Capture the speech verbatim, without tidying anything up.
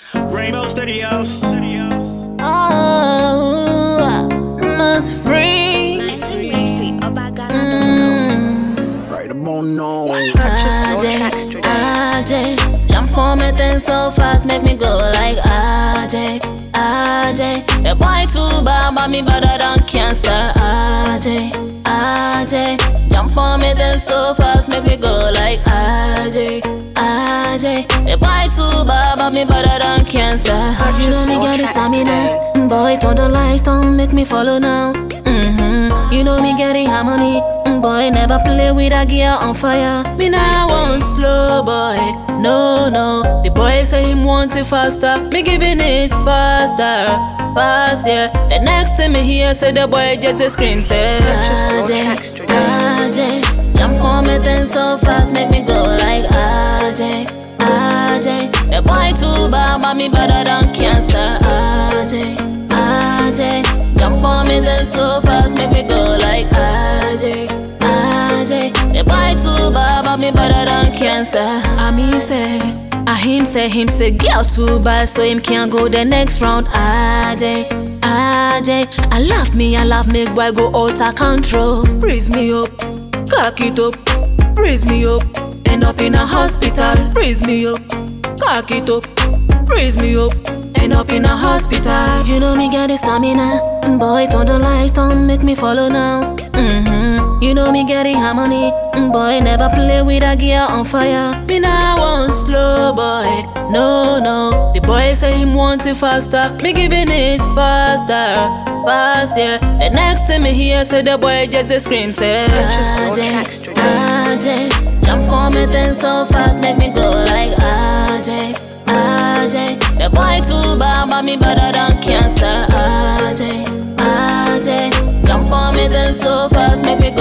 Rainbow Studios. Oh, must free. Mm. Right about now. Purchase your tracks today. R J, jump on me then so fast, make me go like R J, R J. The boy too bad, but me better than cancer. R J, R J, jump on me then so fast, make me go like R J, R J. The boy too bad, but me better than cancer. You know me get the stamina, boy turn the light on, make me follow now. Mm-hmm. You know me getting harmony, boy never play with a gear on fire. Me now want slow boy, no no. The boy say him want it faster, me giving it faster, fast yeah. The next time me hear say the boy just a scream say Purchase your R J, tracks today. R J, jump on me then so fast, make me go like R J, R J. The boy too bad, but me better than cancer. R J, R J, jump on me then so fast, make me go like R J, R J. The boy too bad, but me better than cancer. I me say, I him say, him say, girl too bad, so him can't go the next round. R J, R J, I love me, I love me, boy go out of control. Raise me up, cock it up, raise me up, end up in a hospital. Raise me up, cock it up, raise me up, end up in a hospital. You know me get the stamina, boy turn the light on, make me follow now. Mm-hmm. You know me getting harmony, boy never play with a gear on fire. Me now want slow boy, no no. The boy say him want it faster, me giving it faster, fast yeah. The next time me hear say the boy just a scream say Purchase your R J, tracks today. R J, jump on me then so fast, make me go like R J, R J. The boy too bad, but me better than cancer. R J, R J, jump on me then so fast, make me